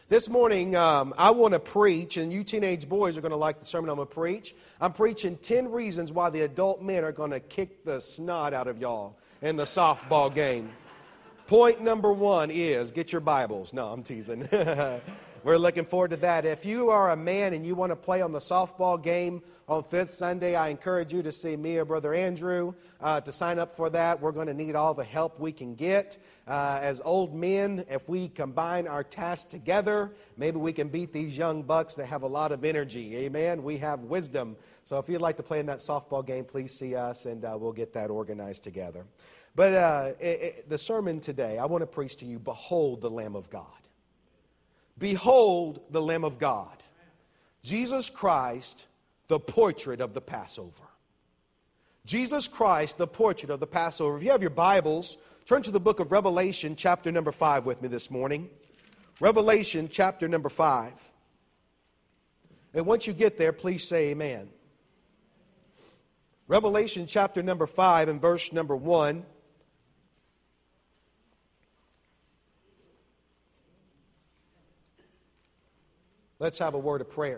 This morning, I want to preach, and you teenage boys are going to like the sermon I'm going to preach. I'm preaching 10 reasons why the adult men are going to kick the snot out of y'all in the softball game. Point number 1 is, get your Bibles. No, I'm teasing. We're looking forward to that. If you are a man and you want to play on the softball game on 5th Sunday, I encourage you to see me or Brother Andrew to sign up for that. We're going to need all the help we can get. As old men, if we combine our tasks together, maybe we can beat these young bucks that have a lot of energy. Amen? We have wisdom. So if you'd like to play in that softball game, please see us, and we'll get that organized together. But the sermon today, I want to preach to you, Behold the Lamb of God. Behold the Lamb of God. Jesus Christ, the portrait of the Passover. Jesus Christ, the portrait of the Passover. If you have your Bibles, turn to the book of Revelation, chapter number 5 with me this morning. Revelation, chapter number 5. And once you get there, please say amen. Revelation, chapter number 5 and verse number 1. Let's have a word of prayer.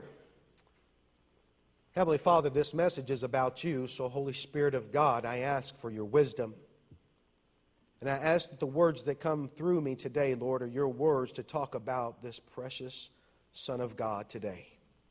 Heavenly Father, this message is about you, so Holy Spirit of God, I ask for your wisdom. And I ask that the words that come through me today, Lord, are your words to talk about this precious Son of God today.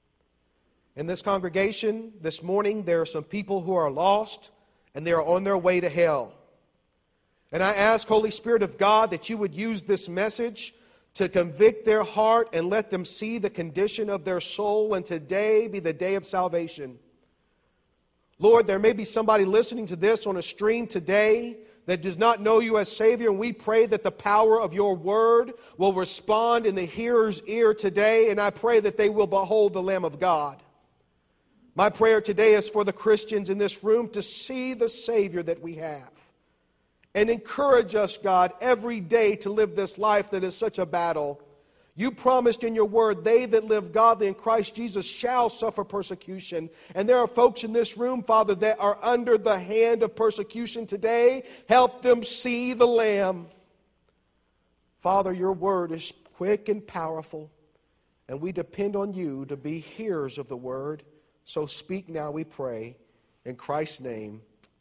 In this congregation this morning, there are some people who are lost and they are on their way to hell. And I ask, Holy Spirit of God, that you would use this message to convict their heart and let them see the condition of their soul, and today be the day of salvation. Lord, there may be somebody listening to this on a stream today that does not know you as Savior, and we pray that the power of your word will respond in the hearer's ear today, and I pray that they will behold the Lamb of God. My prayer today is for the Christians in this room to see the Savior that we have. And encourage us, God, every day to live this life that is such a battle. You promised in your word, they that live godly in Christ Jesus shall suffer persecution. And there are folks in this room, Father, that are under the hand of persecution today. Help them see the Lamb. Father, your word is quick and powerful, and we depend on you to be hearers of the word. So speak now, we pray. In Christ's name,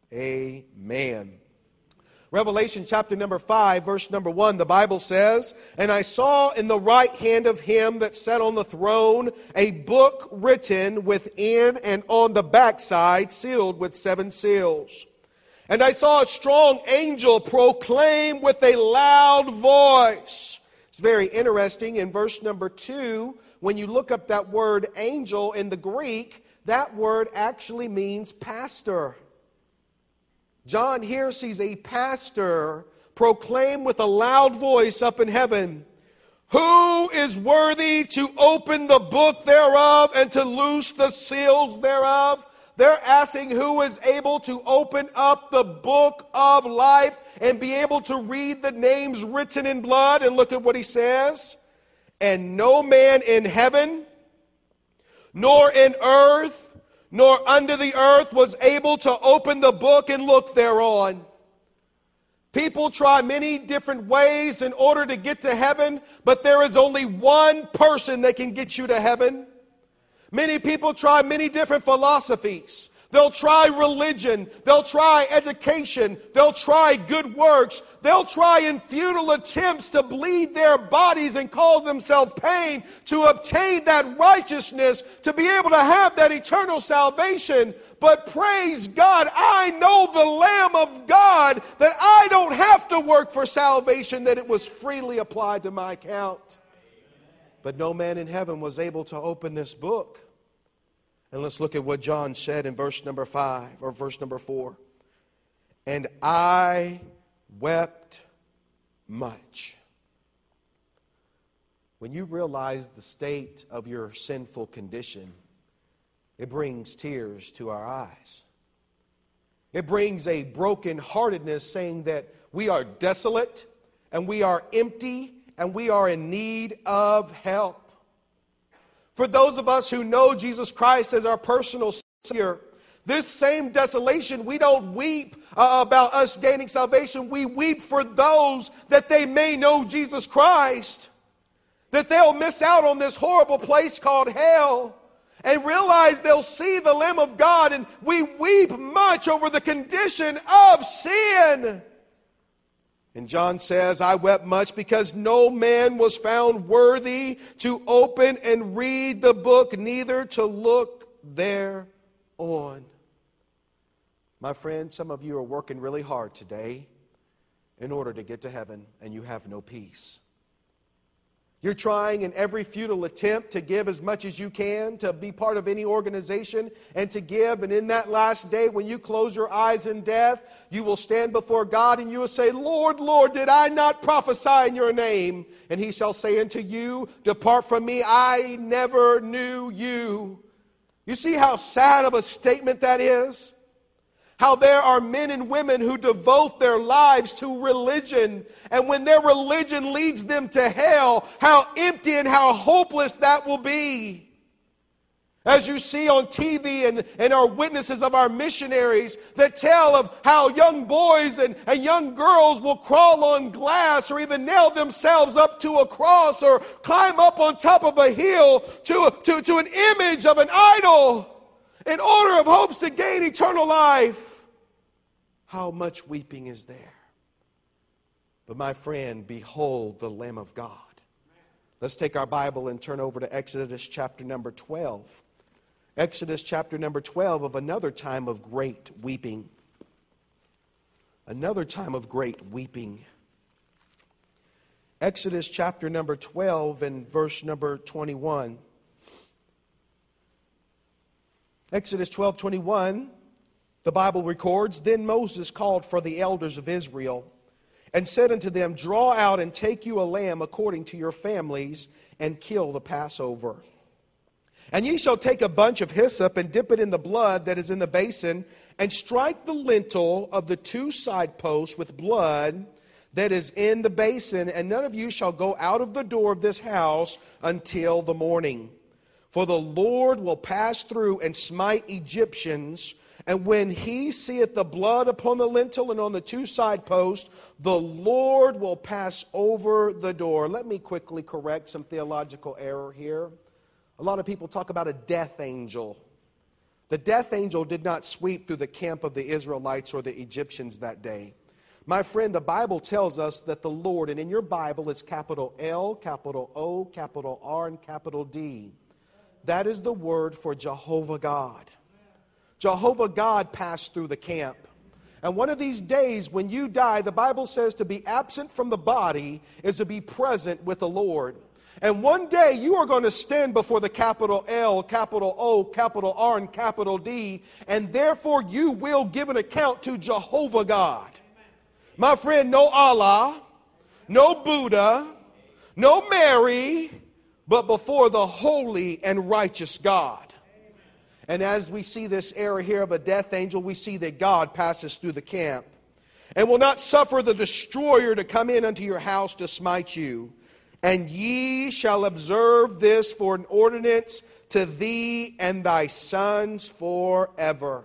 amen. Revelation chapter number 5, verse number 1, the Bible says, And I saw in the right hand of him that sat on the throne a book written within and on the backside, sealed with 7 seals. And I saw a strong angel proclaim with a loud voice. It's very interesting. In verse number 2, when you look up that word angel in the Greek, that word actually means pastor. John here sees a pastor proclaim with a loud voice up in heaven, Who is worthy to open the book thereof and to loose the seals thereof? They're asking who is able to open up the book of life and be able to read the names written in blood. And look at what he says. And no man in heaven, nor in earth, nor under the earth was able to open the book and look thereon. People try many different ways in order to get to heaven, but there is only one person that can get you to heaven. Many people try many different philosophies. They'll try religion. They'll try education. They'll try good works. They'll try in futile attempts to bleed their bodies and call themselves pain to obtain that righteousness, to be able to have that eternal salvation. But praise God, I know the Lamb of God, that I don't have to work for salvation, that it was freely applied to my account. But no man in heaven was able to open this book. And let's look at what John said in verse number 5 or verse number 4. And I wept much. When you realize the state of your sinful condition, it brings tears to our eyes. It brings a brokenheartedness, saying that we are desolate and we are empty and we are in need of help. For those of us who know Jesus Christ as our personal Savior, this same desolation, we don't weep about us gaining salvation. We weep for those that they may know Jesus Christ. that they'll miss out on this horrible place called hell and realize they'll see the Lamb of God. And we weep much over the condition of sin. And John says, I wept much because no man was found worthy to open and read the book, neither to look thereon. My friend, some of you are working really hard today in order to get to heaven, and you have no peace. You're trying in every futile attempt to give as much as you can, to be part of any organization and to give. And in that last day, when you close your eyes in death, you will stand before God and you will say, Lord, Lord, did I not prophesy in your name? And he shall say unto you, depart from me, I never knew you. You see how sad of a statement that is? How there are men and women who devote their lives to religion, and when their religion leads them to hell, how empty and how hopeless that will be. As you see on TV and our witnesses of our missionaries that tell of how young boys and young girls will crawl on glass or even nail themselves up to a cross or climb up on top of a hill to an image of an idol in order of hopes to gain eternal life. How much weeping is there? But my friend, behold the Lamb of God. Let's take our Bible and turn over to Exodus chapter number 12. Exodus chapter number 12 of another time of great weeping. Another time of great weeping. Exodus chapter number 12 and verse number 21. Exodus 12:21, the Bible records, Then Moses called for the elders of Israel and said unto them, Draw out and take you a lamb according to your families and kill the Passover. And ye shall take a bunch of hyssop and dip it in the blood that is in the basin and strike the lintel of the two side posts with blood that is in the basin, and none of you shall go out of the door of this house until the morning. For the Lord will pass through and smite Egyptians, and when he seeth the blood upon the lintel and on the two side posts, the Lord will pass over the door. Let me quickly correct some theological error here. A lot of people talk about a death angel. The death angel did not sweep through the camp of the Israelites or the Egyptians that day. My friend, the Bible tells us that the Lord, and in your Bible it's capital L, capital O, capital R, and capital D. That is the word for Jehovah God. Jehovah God passed through the camp. And one of these days when you die, the Bible says to be absent from the body is to be present with the Lord. And one day you are going to stand before the capital L, capital O, capital R, and capital D, and therefore you will give an account to Jehovah God. My friend, no Allah, no Buddha, no Mary, but before the holy and righteous God. And as we see this era here of a death angel, we see that God passes through the camp and will not suffer the destroyer to come in unto your house to smite you. And ye shall observe this for an ordinance to thee and thy sons forever.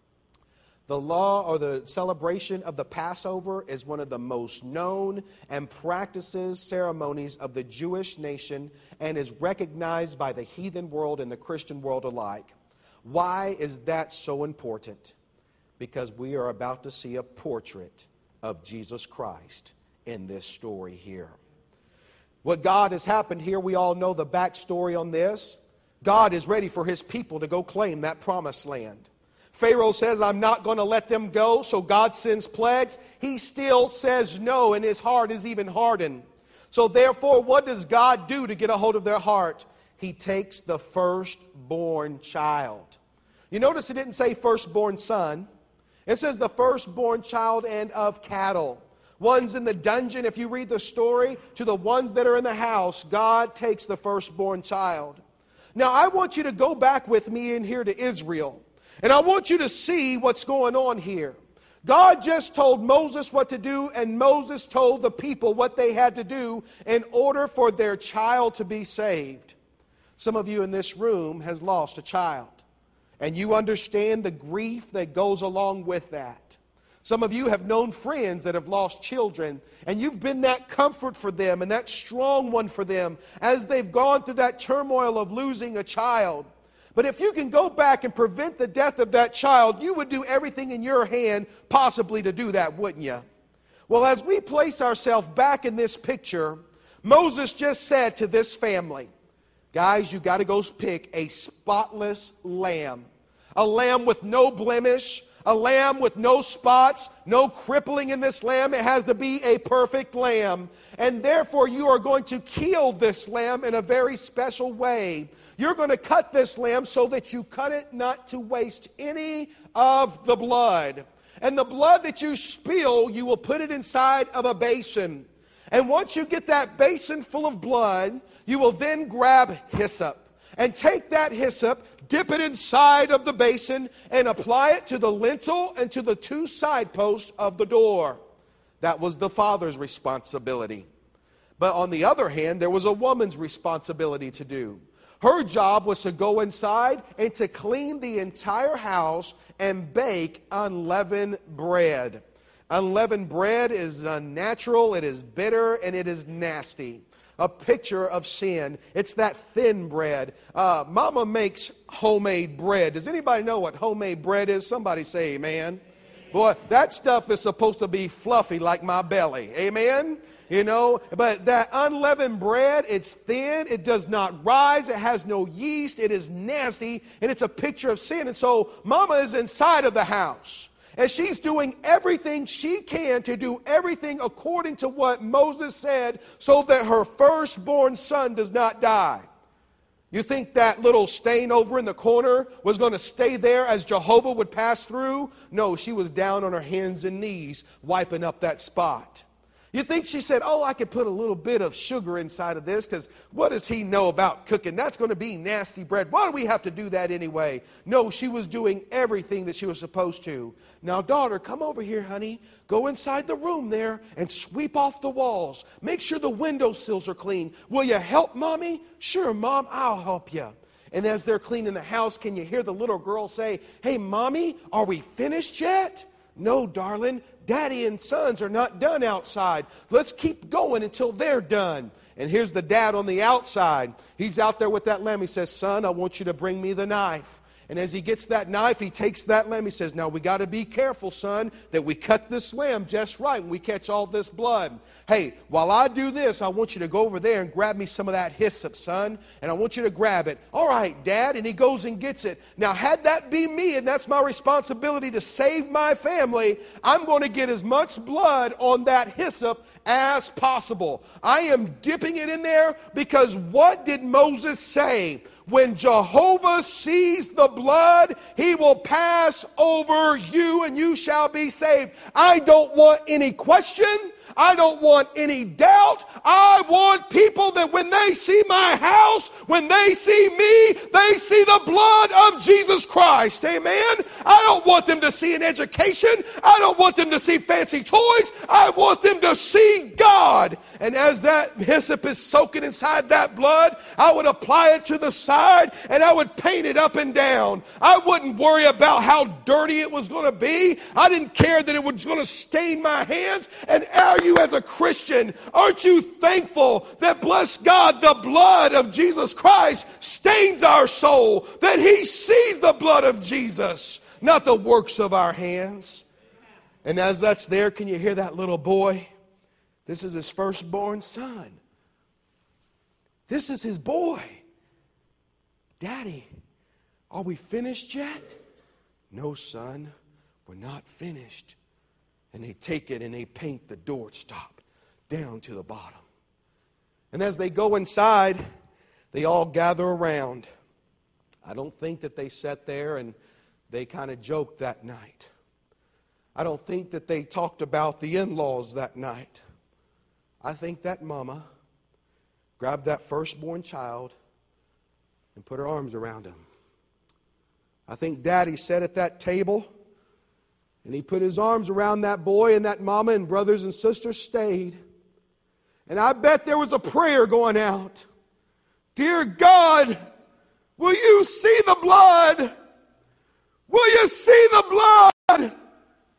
The law or the celebration of the Passover is one of the most known and practices ceremonies of the Jewish nation and is recognized by the heathen world and the Christian world alike. Why is that so important? Because we are about to see a portrait of Jesus Christ in this story here. What God has happened here, we all know the backstory on this. God is ready for his people to go claim that promised land. Pharaoh says, I'm not going to let them go, so God sends plagues. He still says no, and his heart is even hardened. So therefore, what does God do to get a hold of their heart? He takes the firstborn child. You notice it didn't say firstborn son. It says the firstborn child and of cattle. Ones in the dungeon, if you read the story, to the ones that are in the house, God takes the firstborn child. Now, I want you to go back with me in here to Israel. And I want you to see what's going on here. God just told Moses what to do, and Moses told the people what they had to do in order for their child to be saved. Some of you in this room has lost a child, and you understand the grief that goes along with that. Some of you have known friends that have lost children, and you've been that comfort for them and that strong one for them as they've gone through that turmoil of losing a child. But if you can go back and prevent the death of that child, you would do everything in your hand possibly to do that, wouldn't you? Well, as we place ourselves back in this picture, Moses just said to this family, guys, you got to go pick a spotless lamb. A lamb with no blemish, a lamb with no spots, no crippling in this lamb. It has to be a perfect lamb. And therefore, you are going to kill this lamb in a very special way. You're going to cut this lamb so that you cut it not to waste any of the blood. And the blood that you spill, you will put it inside of a basin. And once you get that basin full of blood, you will then grab hyssop. And take that hyssop, dip it inside of the basin, and apply it to the lintel and to the two side posts of the door. That was the father's responsibility. But on the other hand, there was a woman's responsibility to do. Her job was to go inside and to clean the entire house and bake unleavened bread. Unleavened bread is unnatural, it is bitter, and it is nasty. A picture of sin. It's that thin bread. Mama makes homemade bread. Does anybody know what homemade bread is? Somebody say amen. Boy, that stuff is supposed to be fluffy like my belly. Amen? You know, but that unleavened bread, it's thin, it does not rise, it has no yeast, it is nasty, and it's a picture of sin. And so Mama is inside of the house, and she's doing everything she can to do everything according to what Moses said so that her firstborn son does not die. You think that little stain over in the corner was going to stay there as Jehovah would pass through? No, she was down on her hands and knees wiping up that spot. You think she said, oh, I could put a little bit of sugar inside of this because what does he know about cooking? That's going to be nasty bread. Why do we have to do that anyway? No, she was doing everything that she was supposed to. Now, daughter, come over here, honey. Go inside the room there and sweep off the walls. Make sure the windowsills are clean. Will you help, Mommy? Sure, Mom, I'll help you. And as they're cleaning the house, can you hear the little girl say, hey, Mommy, are we finished yet? No, darling. Daddy and sons are not done outside. Let's keep going until they're done. And here's the dad on the outside. He's out there with that lamb. He says, son, I want you to bring me the knife. And as he gets that knife, he takes that lamb. He says, now we got to be careful, son, that we cut this lamb just right and we catch all this blood. Hey, while I do this, I want you to go over there and grab me some of that hyssop, son. And I want you to grab it. All right, Dad. And he goes and gets it. Now, had that be me, and that's my responsibility to save my family, I'm going to get as much blood on that hyssop as possible. I am dipping it in there because what did Moses say? When Jehovah sees the blood, he will pass over you and you shall be saved. I don't want any question. I don't want any doubt. I want people that when they see my house, when they see me, they see the blood of Jesus Christ. Amen? I don't want them to see an education. I don't want them to see fancy toys. I want them to see God. And as that hyssop is soaking inside that blood, I would apply it to the side and I would paint it up and down. I wouldn't worry about how dirty it was going to be. I didn't care that it was going to stain my hands. And are you as a Christian, aren't you thankful that, bless God, the blood of Jesus Christ stains our soul, that he sees the blood of Jesus, not the works of our hands? And as that's there, can you hear that little boy? This is his firstborn son. This is his boy. Daddy, are we finished yet? No, son, we're not finished. And they take it and they paint the doorstop down to the bottom. And as they go inside, they all gather around. I don't think that they sat there and they kind of joked that night. I don't think that they talked about the in-laws that night. I think that mama grabbed that firstborn child and put her arms around him. I think daddy sat at that table and he put his arms around that boy, and that mama and brothers and sisters stayed. And I bet there was a prayer going out. Dear God, will you see the blood? Will you see the blood?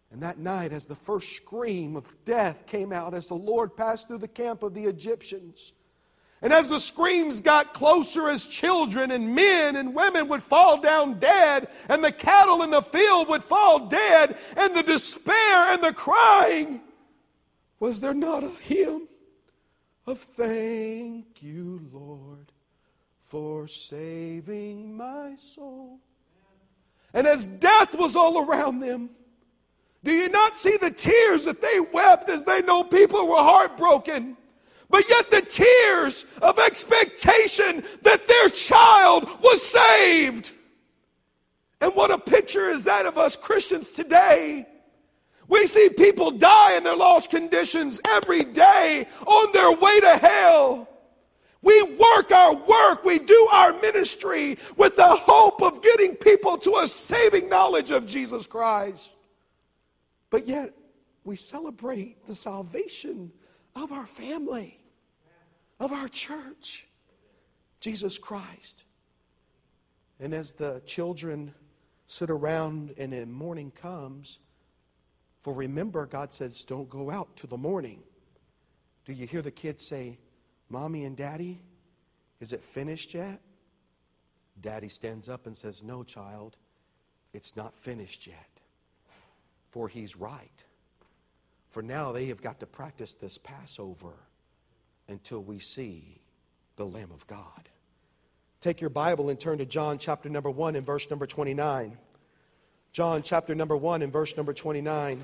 And that night, as the first scream of death came out as the Lord passed through the camp of the Egyptians, and as the screams got closer, as children and men and women would fall down dead, and the cattle in the field would fall dead, and the despair and the crying, was there not a hymn of thank you, Lord, for saving my soul? And as death was all around them, do you not see the tears that they wept as they know people were heartbroken? But yet the tears of expectation that their child was saved. And what a picture is that of us Christians today. We see people die in their lost conditions every day on their way to hell. We work our work, we do our ministry with the hope of getting people to a saving knowledge of Jesus Christ. But yet we celebrate the salvation of our family, of our church, Jesus Christ. And as the children sit around and the morning comes, for remember, God says, don't go out till the morning. Do you hear the kids say, Mommy and Daddy, is it finished yet? Daddy stands up and says, no, child, it's not finished yet. For he's right. For now they have got to practice this Passover until we see the Lamb of God. Take your Bible and turn to John chapter number 1 and verse number 29. John chapter number 1 and verse number 29.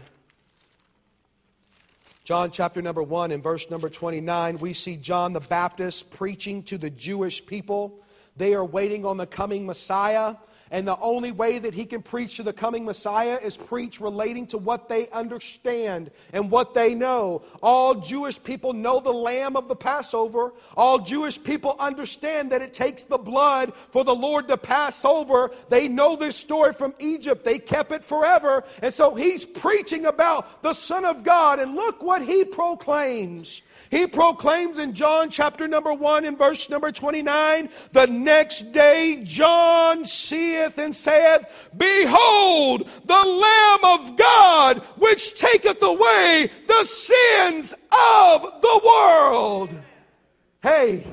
John chapter number 1 and verse number 29, we see John the Baptist preaching to the Jewish people. They are waiting on the coming Messiah. And the only way that he can preach to the coming Messiah is preach relating to what they understand and what they know. All Jewish people know the lamb of the Passover. All Jewish people understand that it takes the blood for the Lord to pass over. They know this story from Egypt. They kept it forever. And so he's preaching about the Son of God. And look what he proclaims. He proclaims in John chapter number 1 and verse number 29, the next day John seeth and saith, Behold, the Lamb of God, which taketh away the sins of the world. Hey,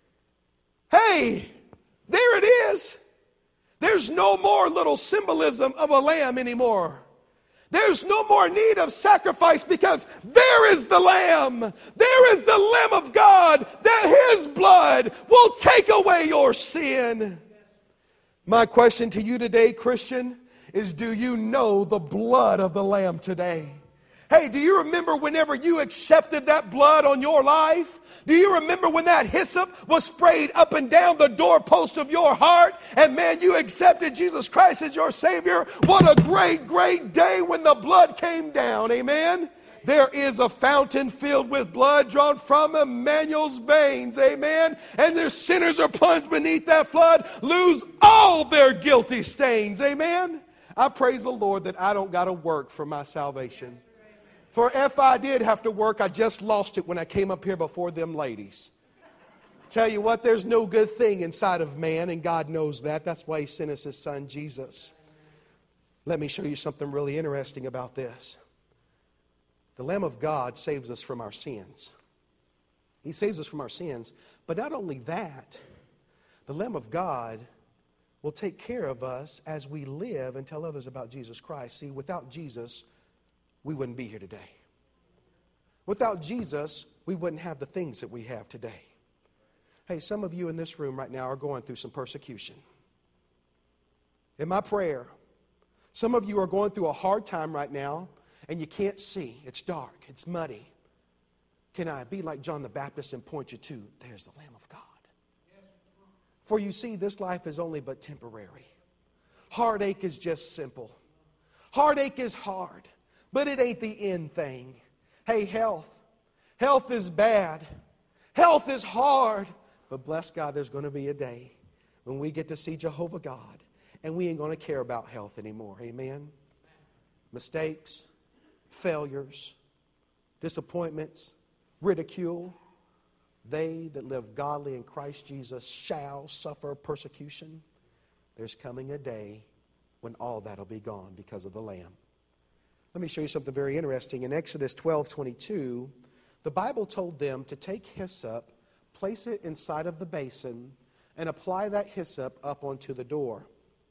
there it is. There's no more little symbolism of a lamb anymore. There's no more need of sacrifice because there is the Lamb. There is the Lamb of God, that His blood will take away your sin. My question to you today, Christian, is do you know the blood of the Lamb today? Hey, do you remember whenever you accepted that blood on your life? Do you remember when that hyssop was sprayed up and down the doorpost of your heart? And man, you accepted Jesus Christ as your Savior. What a great, great day when the blood came down. Amen? There is a fountain filled with blood drawn from Emmanuel's veins. Amen? And their sinners are plunged beneath that flood, lose all their guilty stains. Amen? I praise the Lord that I don't got to work for my salvation. For if I did have to work, I just lost it when I came up here before them ladies. Tell you what, there's no good thing inside of man, and God knows that. That's why He sent us His Son, Jesus. Let me show you something really interesting about this. The Lamb of God saves us from our sins. He saves us from our sins. But not only that, the Lamb of God will take care of us as we live and tell others about Jesus Christ. See, without Jesus, we wouldn't be here today. Without Jesus, we wouldn't have the things that we have today. Hey, some of you in this room right now are going through some persecution. In my prayer, some of you are going through a hard time right now, and you can't see. It's dark. It's muddy. Can I be like John the Baptist and point you to, there's the Lamb of God? For you see, this life is only but temporary. Heartache is just simple. Heartache is hard. But it ain't the end thing. Hey, health. Health is bad. Health is hard. But bless God, there's going to be a day when we get to see Jehovah God. And we ain't going to care about health anymore. Amen? Mistakes, failures, disappointments, ridicule. They that live godly in Christ Jesus shall suffer persecution. There's coming a day when all that will be gone because of the Lamb. Let me show you something very interesting. In Exodus 12:22, the Bible told them to take hyssop, place it inside of the basin, and apply that hyssop up onto the door.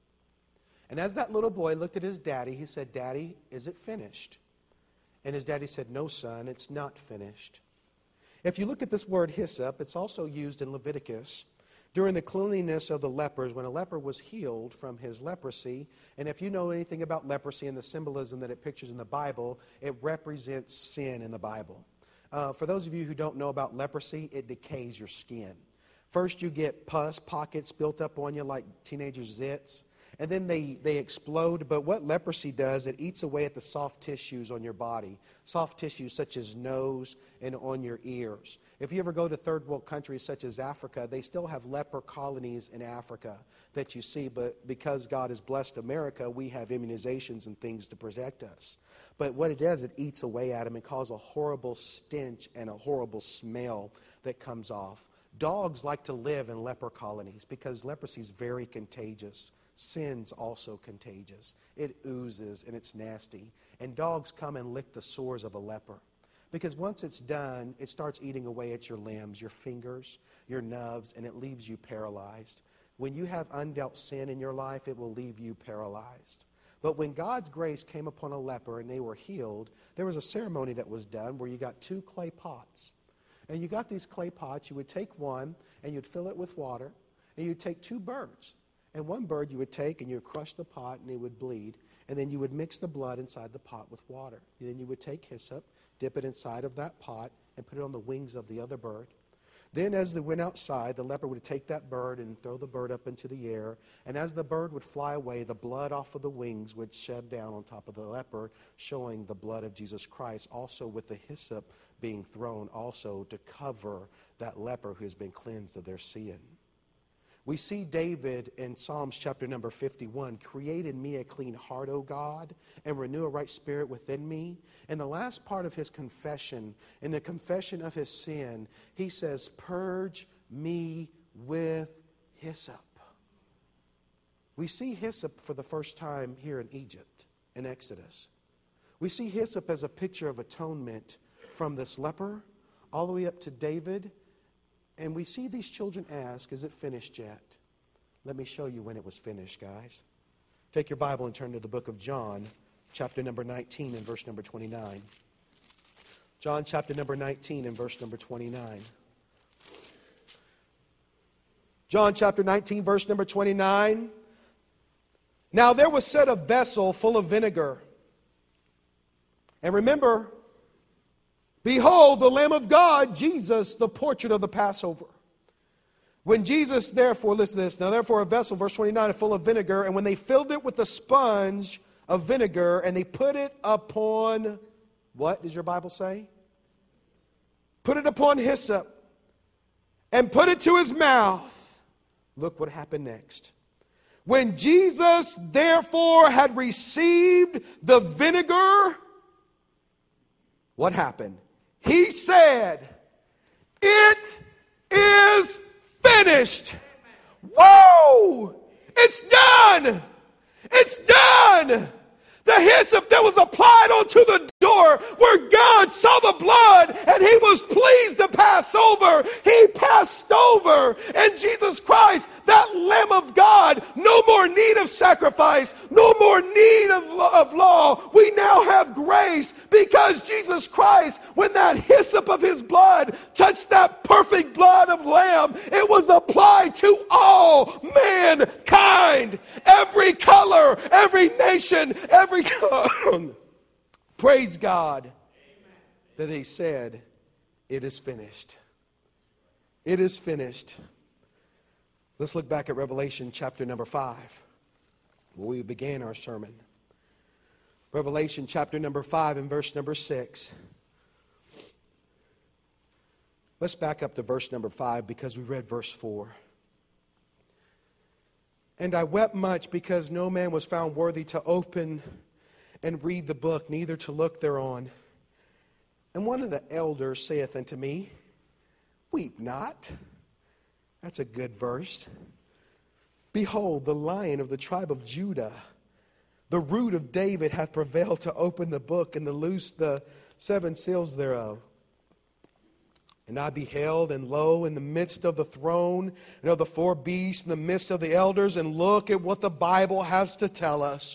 And as that little boy looked at his daddy, he said, "Daddy, is it finished?" And his daddy said, "No, son, it's not finished." If you look at this word hyssop, it's also used in Leviticus during the cleanliness of the lepers, when a leper was healed from his leprosy. And if you know anything about leprosy and the symbolism that it pictures in the Bible, it represents sin in the Bible. For those of you who don't know about leprosy, it decays your skin. First you get pus pockets built up on you like teenagers' zits, and then they explode. But what leprosy does, it eats away at the soft tissues on your body, soft tissues such as nose and on your ears. If you ever go to third world countries such as Africa, they still have leper colonies in Africa that you see, but because God has blessed America, we have immunizations and things to protect us. But what it does, it eats away at them and causes a horrible stench and a horrible smell that comes off. Dogs like to live in leper colonies because leprosy is very contagious. Sin's also contagious. It oozes and it's nasty. And dogs come and lick the sores of a leper. Because once it's done, it starts eating away at your limbs, your fingers, your nubs, and it leaves you paralyzed. When you have undealt sin in your life, it will leave you paralyzed. But when God's grace came upon a leper and they were healed, there was a ceremony that was done where you got 2 clay pots. And you got these clay pots, you would take one and you'd fill it with water, and you'd take 2 birds. And one bird you would take and you would crush the pot and it would bleed. And then you would mix the blood inside the pot with water. And then you would take hyssop, dip it inside of that pot, and put it on the wings of the other bird. Then as they went outside, the leper would take that bird and throw the bird up into the air. And as the bird would fly away, the blood off of the wings would shed down on top of the leper, showing the blood of Jesus Christ, also with the hyssop being thrown also to cover that leper who has been cleansed of their sin. We see David in Psalms chapter number 51, "Create in me a clean heart, O God, and renew a right spirit within me." And the last part of his confession, in the confession of his sin, he says, "Purge me with hyssop." We see hyssop for the first time here in Egypt, in Exodus. We see hyssop as a picture of atonement from this leper all the way up to David. And we see these children ask, "Is it finished yet?" Let me show you when it was finished, guys. Take your Bible and turn to the book of John, chapter number 19 and verse number 29. John chapter number 19 and verse number 29. John chapter 19, verse number 29. "Now there was set a vessel full of vinegar." And remember, behold, the Lamb of God, Jesus, the portrait of the Passover. When Jesus, therefore, listen to this. "Now therefore a vessel," verse 29, "full of vinegar. And when they filled it with the sponge of vinegar, and they put it upon," what does your Bible say? "Put it upon hyssop, and put it to his mouth." Look what happened next. "When Jesus, therefore, had received the vinegar," what happened? "He said, 'It is finished.'" Whoa! It's done! It's done! The hyssop that was applied onto the door where God saw the blood and he was pleased to pass over. He passed over. And Jesus Christ, that Lamb of God, no more need of sacrifice, no more need of law. We now have grace because Jesus Christ, when that hyssop of his blood touched that perfect blood of lamb, it was applied to all mankind. Every color, every nation, every tongue. Praise God that he said, "It is finished." It is finished. Let's look back at Revelation chapter number 5, where we began our sermon. Revelation chapter number 5 and verse number 6. Let's back up to verse number 5 because we read verse 4. "And I wept much because no man was found worthy to open and read the book, neither to look thereon. And one of the elders saith unto me, Weep not." That's a good verse. "Behold, the Lion of the tribe of Judah, The root of David hath prevailed to open the book and to loose the 7 seals thereof. And I beheld, and lo, in the midst of the throne and of the 4 beasts, in the midst of the elders, and look at what the Bible has to tell us,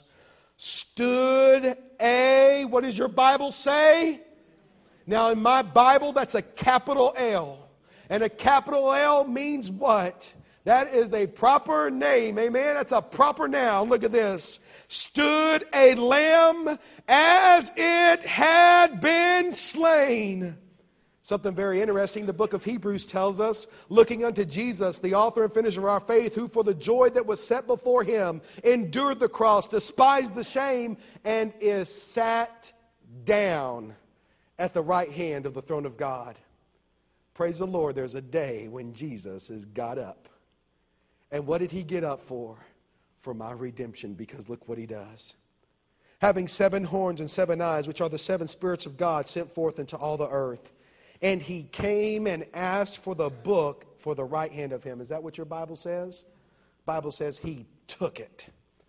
stood a, what does your Bible say? Now in my Bible, that's a capital L. And a capital L means what? That is a proper name. Amen? That's a proper noun. Look at this. Stood a lamb as it had been slain. Something very interesting, the book of Hebrews tells us, looking unto Jesus, the author and finisher of our faith, who for the joy that was set before him endured the cross, despised the shame, and is sat down at the right hand of the throne of God. Praise the Lord, there's a day when Jesus has got up. And what did he get up for? For my redemption, because look what he does. Having 7 horns and 7 eyes, which are the 7 spirits of God sent forth into all the earth. And he came and asked for the book for the right hand of him. Is that what your Bible says? Bible says he took it.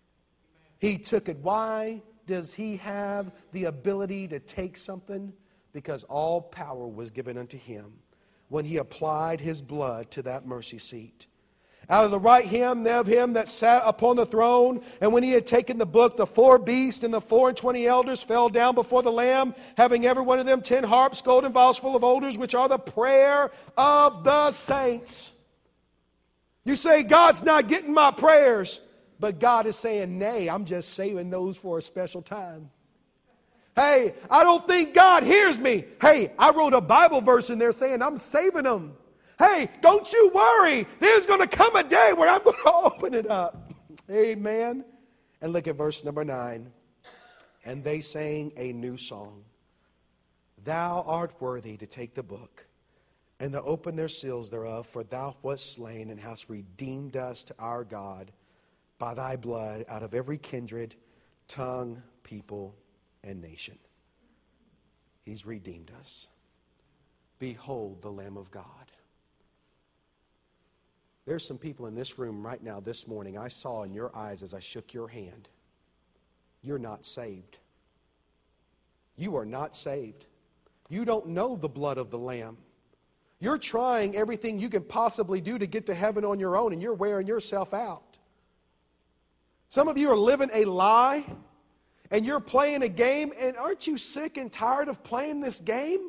He took it. Why does he have the ability to take something? Because all power was given unto him when he applied his blood to that mercy seat. Out of the right hand of him that sat upon the throne, and when he had taken the book, the 4 beasts and the 24 elders fell down before the Lamb, having every one of them 10 harps, golden vials full of odors, which are the prayer of the saints. You say, God's not getting my prayers. But God is saying, nay, I'm just saving those for a special time. Hey, I don't think God hears me. Hey, I wrote a Bible verse in there saying I'm saving them. Hey, don't you worry. There's going to come a day where I'm going to open it up. Amen. And look at verse number 9. And they sang a new song. Thou art worthy to take the book and to open their seals thereof, for thou wast slain and hast redeemed us to our God by thy blood out of every kindred, tongue, people, and nation. He's redeemed us. Behold the Lamb of God. There's some people in this room right now this morning, I saw in your eyes as I shook your hand. You're not saved. You are not saved. You don't know the blood of the Lamb. You're trying everything you can possibly do to get to heaven on your own, and you're wearing yourself out. Some of you are living a lie, and you're playing a game, and aren't you sick and tired of playing this game?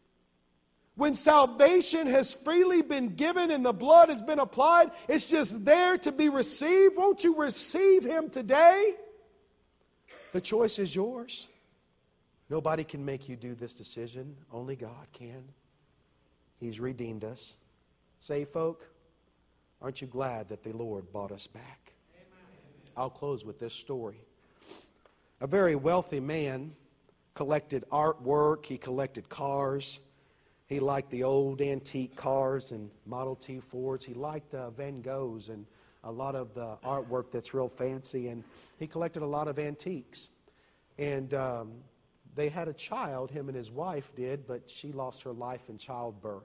When salvation has freely been given and the blood has been applied, it's just there to be received. Won't you receive him today? The choice is yours. Nobody can make you do this decision. Only God can. He's redeemed us. Say, folk, aren't you glad that the Lord bought us back? Amen. I'll close with this story. A very wealthy man collected artwork. He collected cars. He liked the old antique cars and Model T Fords. He liked Van Goghs and a lot of the artwork that's real fancy. And he collected a lot of antiques. And they had a child, him and his wife did, but she lost her life in childbirth.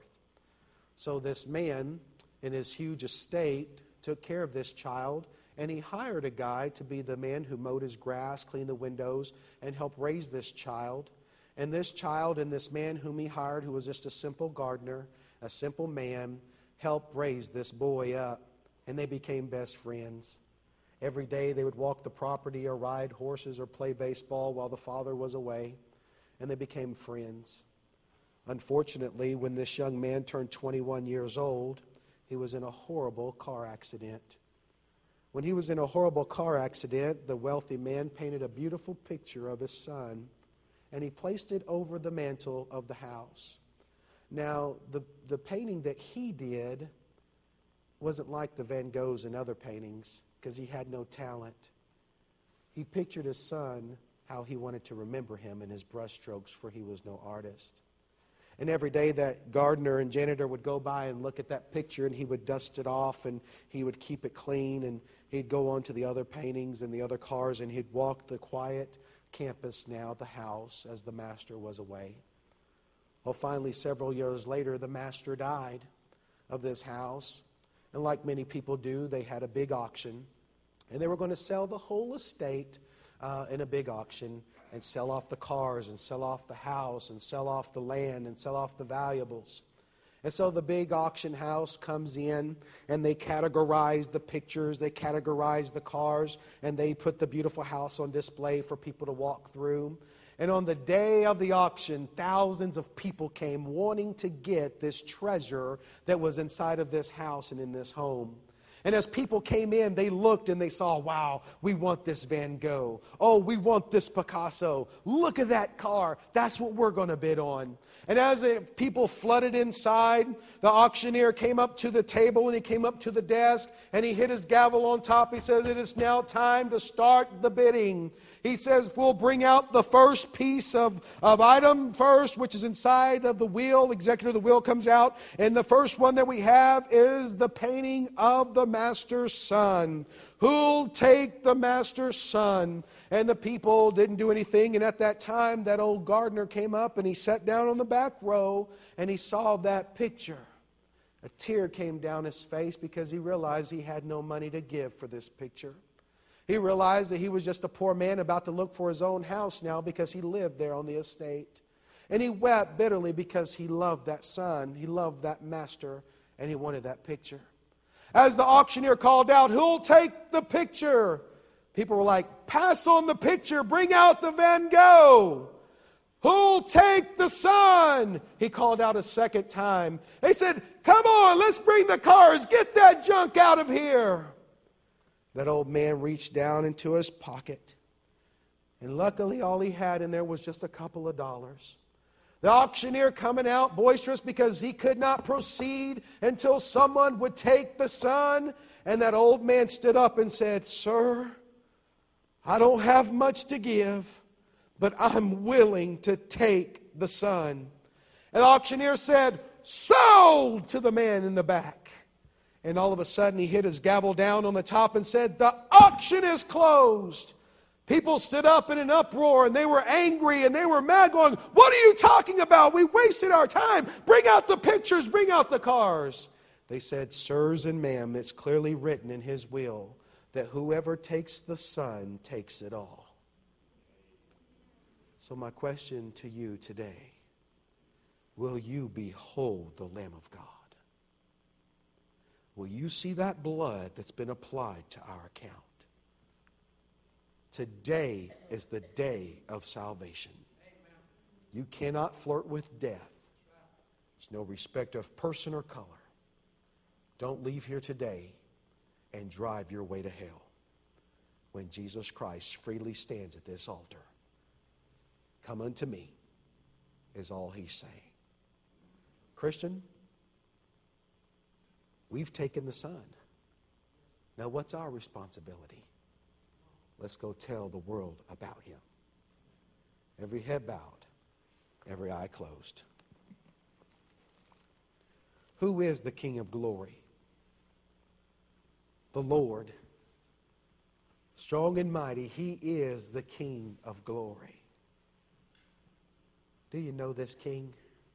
So this man, in his huge estate, took care of this child, and he hired a guy to be the man who mowed his grass, cleaned the windows, and helped raise this child. And this child and this man whom he hired, who was just a simple gardener, a simple man, helped raise this boy up. And they became best friends. Every day they would walk the property or ride horses or play baseball while the father was away. And they became friends. Unfortunately, when this young man turned 21 years old, he was in a horrible car accident. When he was in a horrible car accident, the wealthy man painted a beautiful picture of his son, and he placed it over the mantle of the house. Now, the painting that he did wasn't like the Van Goghs and other paintings because he had no talent. He pictured his son, how he wanted to remember him in his brushstrokes, for he was no artist. And every day that gardener and janitor would go by and look at that picture, and he would dust it off, and he would keep it clean, and he'd go on to the other paintings and the other cars, and he'd walk the quiet campus now, the house, as the master was away. Well, finally, several years later, the master died of this house. And like many people do, they had a big auction. And they were going to sell the whole estate in a big auction and sell off the cars and sell off the house and sell off the land and sell off the valuables. And so the big auction house comes in and they categorize the pictures, they categorize the cars, and they put the beautiful house on display for people to walk through. And on the day of the auction, thousands of people came wanting to get this treasure that was inside of this house and in this home. And as people came in, they looked and they saw, wow, we want this Van Gogh. Oh, we want this Picasso. Look at that car. That's what we're going to bid on. And as people flooded inside, the auctioneer came up to the table and he came up to the desk and he hit his gavel on top. He says, it is now time to start the bidding. He says, we'll bring out the first piece of item first, which is inside of the wheel. Executor of the wheel comes out. And the first one that we have is the painting of the master's son. Who'll take the master's son? And the people didn't do anything. And at that time, that old gardener came up and he sat down on the back row and he saw that picture. A tear came down his face because he realized he had no money to give for this picture. He realized that he was just a poor man about to look for his own house now because he lived there on the estate. And he wept bitterly because he loved that son, he loved that master, and he wanted that picture. As the auctioneer called out, who'll take the picture? People were like, pass on the picture, bring out the Van Gogh. Who'll take the son? He called out a second time. They said, come on, let's bring the cars, get that junk out of here. That old man reached down into his pocket, and luckily all he had in there was just a couple of dollars. The auctioneer coming out boisterous because he could not proceed until someone would take the son. And that old man stood up and said, sir, I don't have much to give, but I'm willing to take the son. And the auctioneer said, sold, to the man in the back. And all of a sudden he hit his gavel down on the top and said, the auction is closed. People stood up in an uproar and they were angry and they were mad, going, what are you talking about? We wasted our time. Bring out the pictures, bring out the cars. They said, sirs and ma'am, it's clearly written in his will that whoever takes the son takes it all. So my question to you today, will you behold the Lamb of God? Will you see that blood that's been applied to our account? Today is the day of salvation. You cannot flirt with death. There's no respect of person or color. Don't leave here today and drive your way to hell when Jesus Christ freely stands at this altar. Come unto me is all he's saying. Christian, we've taken the son. Now what's our responsibility? Let's go tell the world about him. Every head bowed, every eye closed. Who is the King of glory? The Lord. Strong and mighty, he is the King of glory. Do you know this King?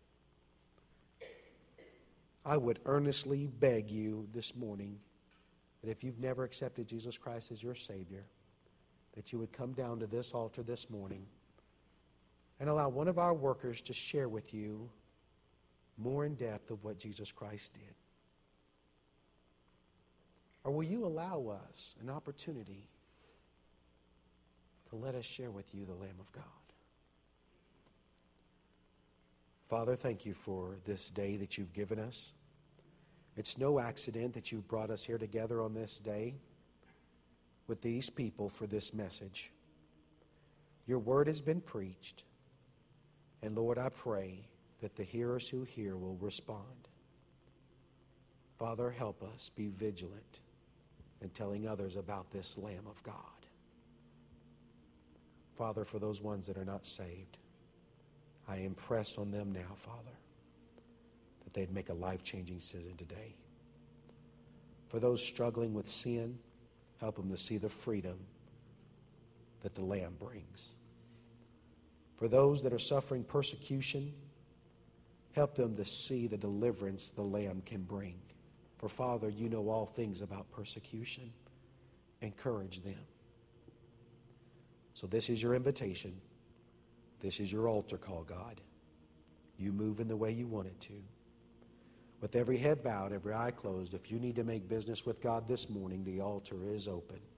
I would earnestly beg you this morning that if you've never accepted Jesus Christ as your Savior, that you would come down to this altar this morning and allow one of our workers to share with you more in depth of what Jesus Christ did. Or will you allow us an opportunity to let us share with you the Lamb of God? Father, thank you for this day that you've given us. It's no accident that you've brought us here together on this day with these people for this message. Your word has been preached. And Lord, I pray that the hearers who hear will respond. Father, help us be vigilant in telling others about this Lamb of God. Father, for those ones that are not saved, I impress on them now, Father, that they'd make a life-changing decision today. For those struggling with sin, help them to see the freedom that the Lamb brings. For those that are suffering persecution, help them to see the deliverance the Lamb can bring. For Father, you know all things about persecution. Encourage them. So this is your invitation. This is your altar call, God. You move in the way you want it to. With every head bowed, every eye closed, if you need to make business with God this morning, the altar is open.